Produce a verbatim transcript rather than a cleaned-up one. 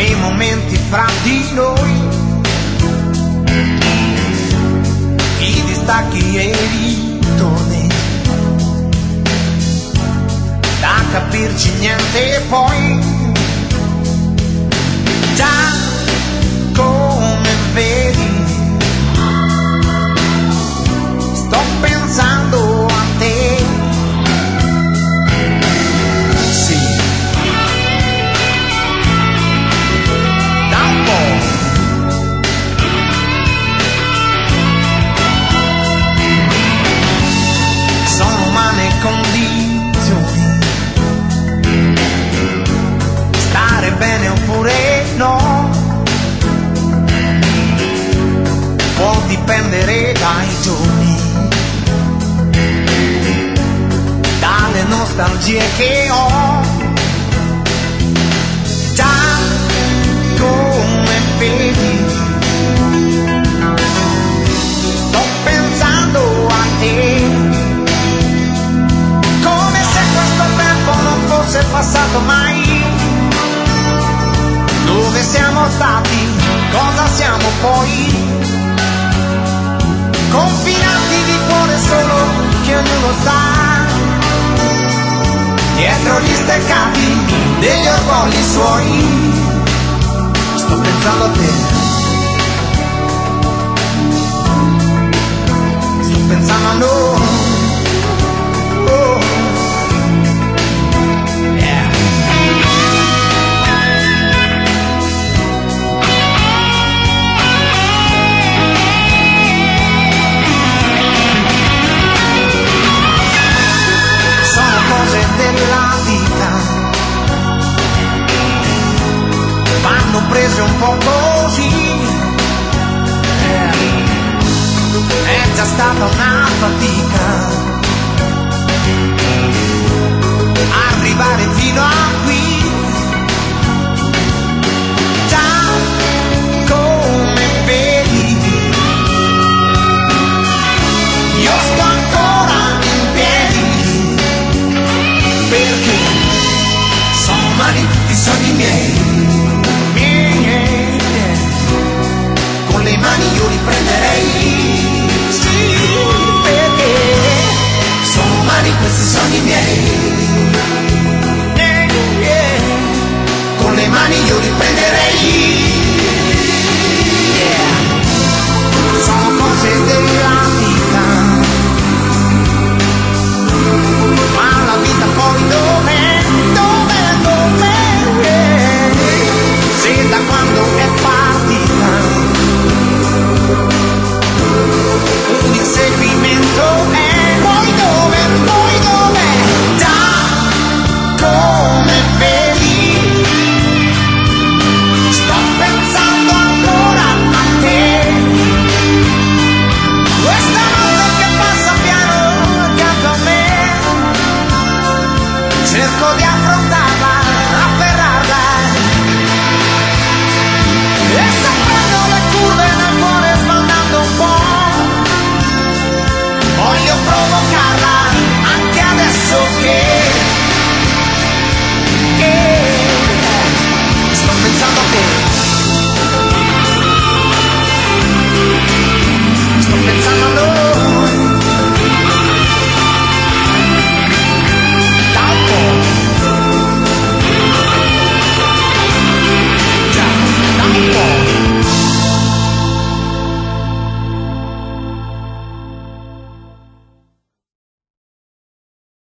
quei momenti fra di noi, i distacchi e i ritorni, da capirci niente poi, già come vedi sto pensando a te. Sì, da un po'. Sono umane condizioni, stare bene oppure no, può dipendere dai giorni, dalle nostalgie che ho, già come vedi sto pensando a te, come se questo tempo non fosse passato mai. Dove siamo stati, cosa siamo poi, confinati di cuore solo che ognuno sta, dietro gli steccati degli orgogli suoi. Sto pensando a te, sto pensando a noi. Oh. Yeah. Sono cose della vita, vanno prese un po' così, è già stata una fatica arrivare fino a qui, già come vedi io sto ancora in piedi, perché sono umani tutti i sogni miei. Con le mani io li prenderei, sì, perché sono umani questi sogni miei.